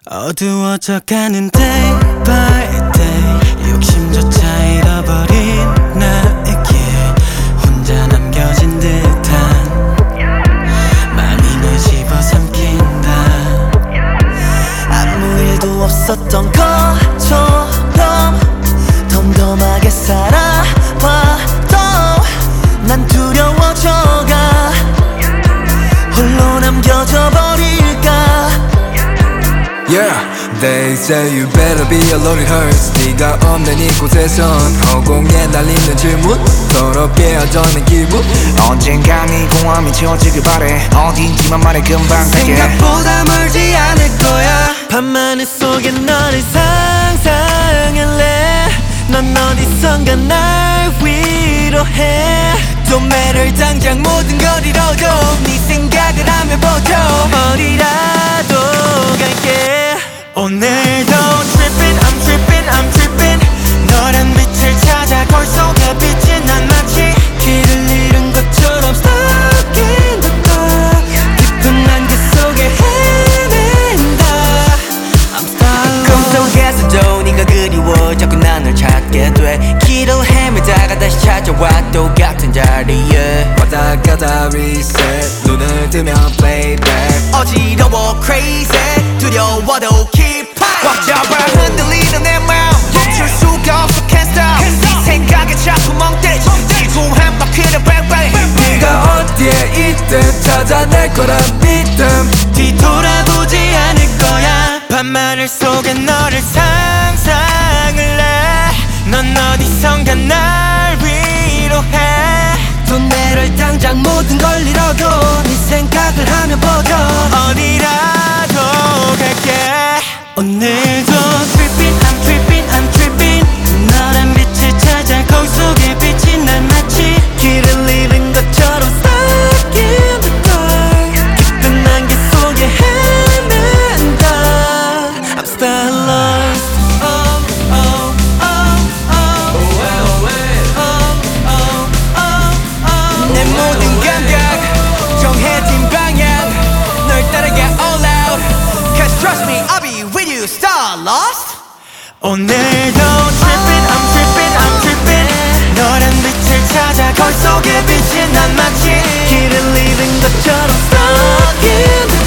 어두워져가는 day by day 욕심조차 잃어버린 나에게 혼자 남겨진 듯한 맘이 집어삼킨다. 아무 일도 없었던 것처럼 덤덤하게 살아봐도 난 두려워져가 홀로 남겨져 버릴까. Yeah, they say you better be alone it hurts. 네가 없는 이곳에선 허공에 날리는 질문 더럽게 하자는 기분. 언젠간 이 공허함이 채워지길 바래. 어딘지만 말해 금방 갈게. 생각보다 멀지 않을 거야. 밤하늘 속에 너를 상상할래. 넌 어디선가 날 위로해. Don't matter 당장 모든 걸 잃어도 네 생각을 하며 보죠. 어디라도 갈게. 오늘도 trippin', I'm trippin', I'm trippin'. 너란 빛을 찾아 거울 속에 비친 난 마치 길을 잃은 것처럼 stuck in the dark. 깊은 안개 속에 헤맨다. I'm stuck. 꿈속에서도 네가 그리워 자꾸 난 널 찾게 돼. 길을 헤매다가 다시 찾아와 똑같은 자리에 왔다 갔다 reset. 눈을 뜨면 playback. 어지러워 crazy 두려워도 keep fight. 꽉 잡아 흔들리는 내 마음 멈출 수가 없어 can't stop. 네 생각에 자꾸 멍 때리지 지구한 바퀴를 뱅뱅. 네가 어디에 있든 찾아낼 거란 믿음. 뒤돌아보지 않을 거야. 밤하늘 속에 너를 상상할래. 넌 어디선가 날 위로해. Don't matter 당장 모든 걸 잃어도 네 생각을 하며 보죠. 어디라도 갈게. 오늘도 trippin', I'm trippin', I'm trippin'. 너란 빛을 찾아 거울 속에 비친 난 마치 길을 잃은 것처럼 stuck in the dark. 깊은 안개 속에 헤맨다. I'm still lost. Oh, oh, oh, oh. Oh, oh, oh. 내 모든 감각 정해진 방향 널 따라가 all out. Cause trust me I'll be with you star lost. 오늘도 trippin', I'm trippin', I'm trippin'. 너란 빛을 찾아 거울 속에 비친 난 마치 길을 잃은 것처럼 stuck in the